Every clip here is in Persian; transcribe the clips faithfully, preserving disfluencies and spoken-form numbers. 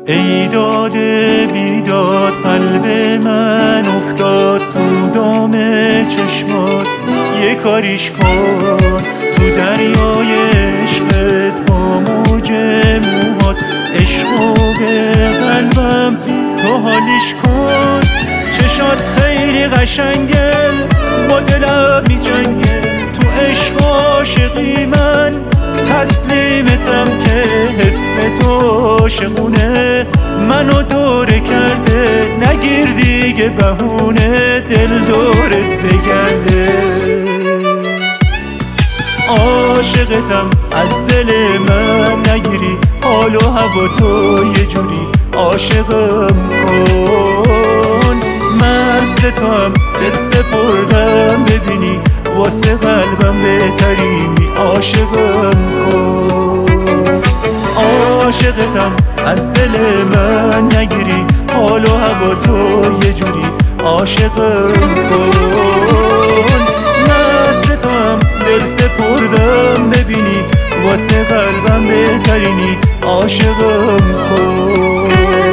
ای داد بیداد قلب من افتاد تو دام چشمات، یه کاریش کن تو دریای عشقت با موج موهات. عشقو به قلبم تو حالیش کن، چشات خیلی قشنگه با دلم می جنگه. تو عشق عاشقی من تسلیمتم که حس تو عاشقونه منو دوره کرده. نگیر دیگه بهونه دل دورت بگرده. عاشقتم از دل من نگیری، حال و هوا تو یه جوری عاشقم کن. مست تو هم دل سپردم ببینی، واسه قلبم بهترینی عاشقم کن. عاشقتم از دل من نگیری، حال و هوا تو یه جوری عاشقم کن. مست تو هم دل سپردم ببینی، واسه قلبم بهترینی عاشقم کن.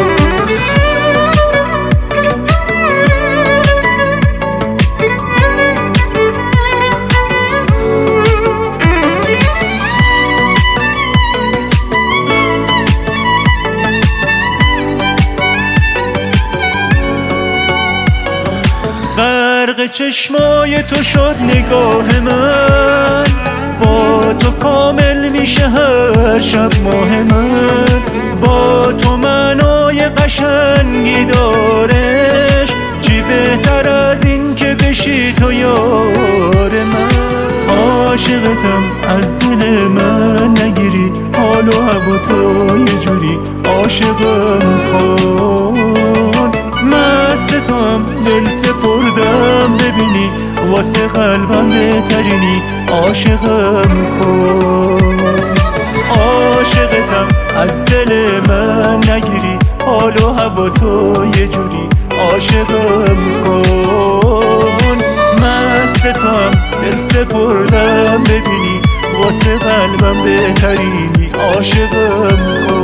غرق چشمای تو شد نگاه من، با تو کامل میشه هر شب ماه من. با تو معنای قشنگی دارش، چی بهتر از این که بشی تو یار من. عاشقتم از دل من نگیری، حال و هوا تو یه جوری عاشقم کن. مست تو هم دل سپردم ببینی، واسه قلبم بهترینی عاشقم کن. عاشقتم از دل من نگیری، حال و هوا تو یه جوری عاشقم کن. مست تو هم دل سپردم ببینی، واسه قلبم بهترینی عاشقم کن.